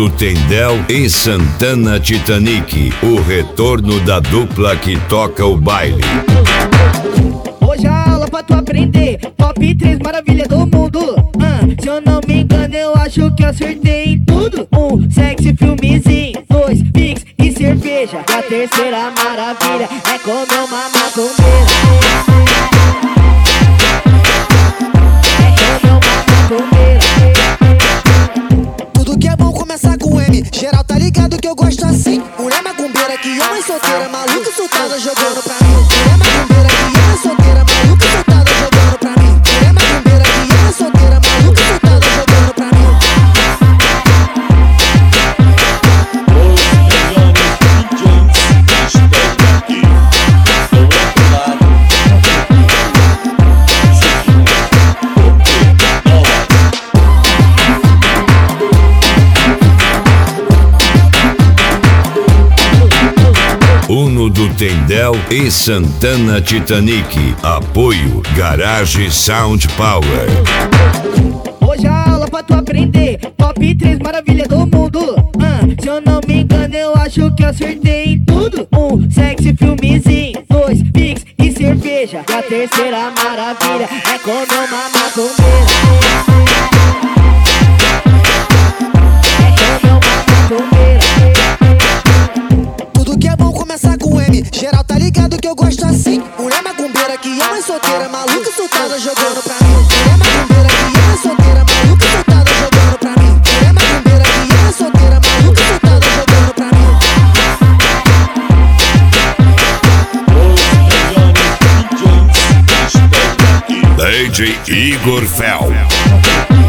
do Tendel e Santana Titanic, o retorno da dupla que toca o baile. Hoje a aula pra tu aprender, top 3 maravilha do mundo. Se eu não me engano, eu acho que acertei em tudo. 1, sexy filmezinho. 2, pix e cerveja. E a terceira maravilha é comer uma macumbeira. É comer uma macumbeira. Tudo que é bom começa com M. Geral tá ligado que eu gosto assim. Mulher macumbeira que é mãe solteira, maluca soltada jogando pra mim. Mulher macumbeira que é mãe solteira, maluca soltada jogando pra mim. Mulher macumbeira que é mãe solteira, maluca soltada jogando pra mim. Uno do Tendel e Santana Titanic. Apoio Garage Sound Power. Hoje a aula pra tu aprender, top 3 maravilha do mundo. Se eu não me engano, eu acho que acertei em tudo. 1, sexy filmezinho. 2, pix e cerveja. E a terceira maravilha é comer uma macumbeira. É comer uma macumbeira. Tudo que é bom começa com M. Geral tá ligado que eu gosto assim. Mulher macumbeira que é mãe solteira, maluca soltada jogando pra mim. Mulher macumbeira que é mãe solteira, maluca soltada jogando pra mim. Mulher macumbeira que é mãe solteira, maluca soltada jogando pra mim. DJ Igor Fel.